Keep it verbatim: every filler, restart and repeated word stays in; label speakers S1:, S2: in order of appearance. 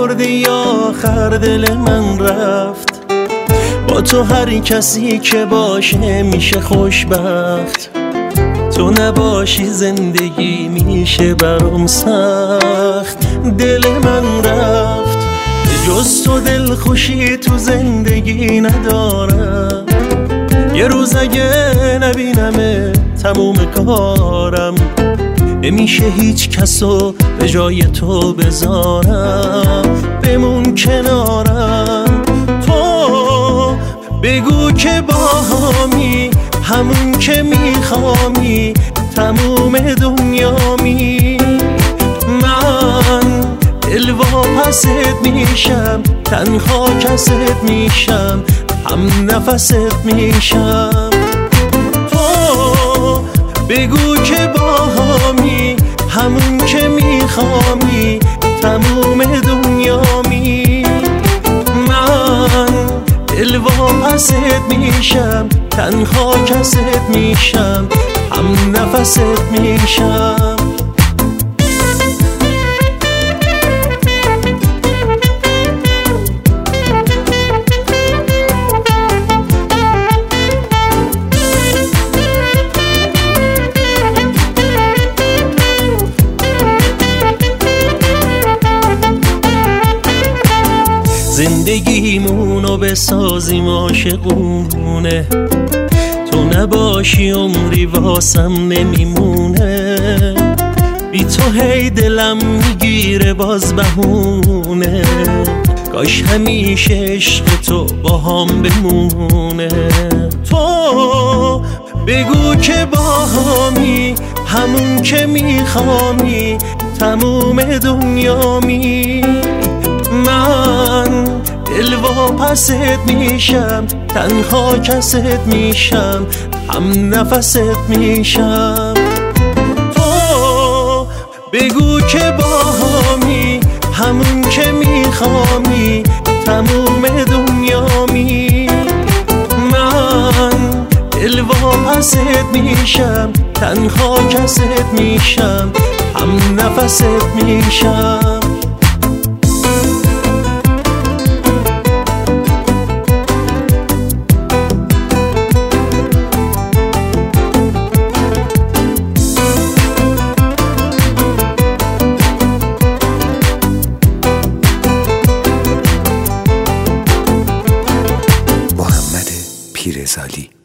S1: بردی آخر دل من رفت. با تو هر کسی که باشه میشه خوشبخت. تو نباشی زندگی میشه برام سخت. دل من رفت، جز تو دل خوشی تو زندگی ندارم. یه روز اگه نبینم تموم کارم. نمیشه هیچ کسو به جای تو بذارم. بمون کنارم، تو بگو که باهامی، همون که میخوامی، تموم دنیامی. من دلواپست میشم، تنها کست میشم، هم نفست میشم. تو بگو که باهامی، همون که میخوامی، تموم دنیامی. من دلواپست میشم، تنها کست میشم، هم نفست میشم. زندگیمونو بسازیم عاشقونه. تو نباشی عمری واسم نمیمونه. بی تو هی دلم میگیره باز بهونه. کاش همیشه عشق تو با هم بمونه. تو بگو که باهامی، همون که میخوامی، تموم دنیامی. من دلواپست میشم، تنها کست میشم، هم نفست میشم. تو بگو که باهامی، همون که میخوامی، تموم دنیامی. من دلواپست میشم، تنها کست میشم، هم نفست میشم.
S2: پیرزالی